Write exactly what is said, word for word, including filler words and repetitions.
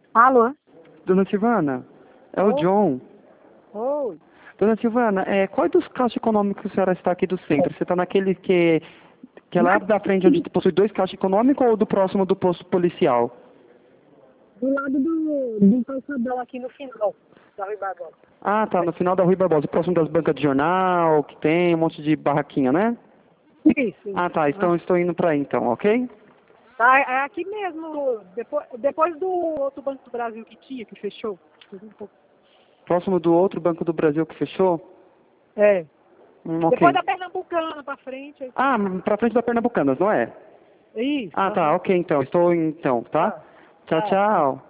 Alô? Dona Silvana, é o Oi. John. Oi. Dona Silvana, é, qual dos caixas econômicos a senhora está aqui do centro? Você está naquele que, que é lá da frente onde possui dois caixas econômicos ou do próximo do posto policial? Do lado do, do calçadão aqui no final da Rui Barbosa. Ah, tá, no final da Rui Barbosa, próximo das bancas de jornal, que tem um monte de barraquinha, né? Isso, isso. Ah, tá, então estou indo para aí então, ok? Tá, é aqui mesmo, depois, depois do outro Banco do Brasil que tinha, que fechou. Próximo do outro Banco do Brasil que fechou? É. Hum, Depois ok. da Pernambucana pra frente. Ah, pra frente da Pernambucanas, não é? Isso. Ah, tá, Aham. ok então, estou indo então, tá? Tá. Tchau, Tá. tchau.